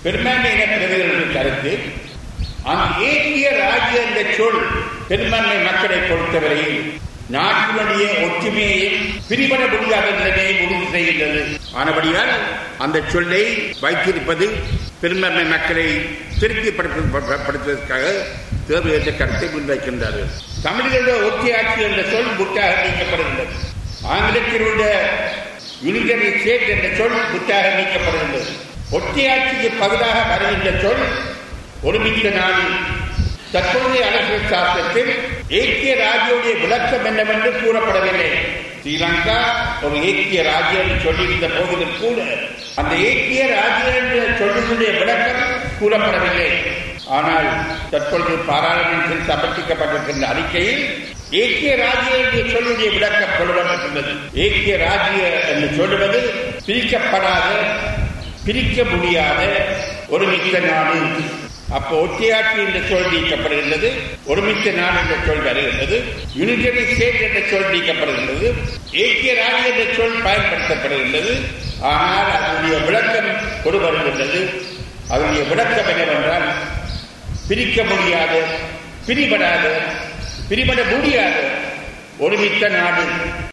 பெரும்பான்மை இனப்பிரதிகளின் கருத்து அந்த ஏக்கிய ராஜ்ய என்ற சொல் பெரும்பான்மை மக்களை பொறுத்தவரையில் நாட்டினுடைய ஒற்றுமையையும் பிரிபட முடியாத நிலைமையை உறுதி செய்கின்றது. ஆனபடியால் அந்த சொல்லை வைத்திருப்பது பெரும்பான்மை மக்களை திருப்திப்படுத்துவதற்காக தேவை என்ற கருத்தை முன்வைக்கின்றார்கள். தமிழர்களுடைய ஒற்றையாட்சி என்ற சொல் புட்டாக நீக்கப்படுகின்றது. ஆங்கிலத்தில் உள்ள யூனியன் ஸ்டேட் என்ற சொல் புட்டாக நீக்கப்படுகின்றது. ஒற்றையாட்சிக்கு பதிலாக வருகின்ற சொல் ஒருமித்த நாடு. தற்போதைய அரசியல் சாஸ்திரத்தில் ஏக்கிய ராஜ்யோடைய விளக்கம் என்னவென்று கூறப்படவில்லை. ஸ்ரீலங்கா ஒரு ஏக்கிய ராஜ்யம் என்று சொல்லியிருந்த போதிலும் கூட அந்த ஏக்கிய ராஜ்யம் என்ற சொல்லுடைய விளக்கம் கூறப்படவில்லை. ஆனால் தற்பொழுது பாராளுமன்றத்தில் சமர்ப்பிக்கப்பட்டிருக்கின்ற அறிக்கையில் ஏக்கிய ராஜ்ய என்ற சொல்லுடைய விளக்கம் கொள்ளப்பட்டுள்ளது. ஏக்கிய ராஜ்ய என்று சொல்லுவது பிரிக்கப்படாத, பிரிக்க முடியாத ஒருமித்த நாடு. அப்போ ஒற்றையாட்சி என்ற சொல் நீக்கப்படுகின்றது, ஒருமித்த நாடு என்ற சொல் வருகின்றது, யூனியன் ஸ்டேட் என்ற சொல் நீக்கப்படுகின்றது, ஏக்கிய ராஜ்யம் என்ற சொல் பயன்படுத்தப்படுகின்றது. ஆனால் அதனுடைய விளக்கம் கொடு வருகின்றது. அதனுடைய விளக்கம் என்னவென்றால் பிரிக்க முடியாத, பிரிபட முடியாத ஒருமித்த நாடு.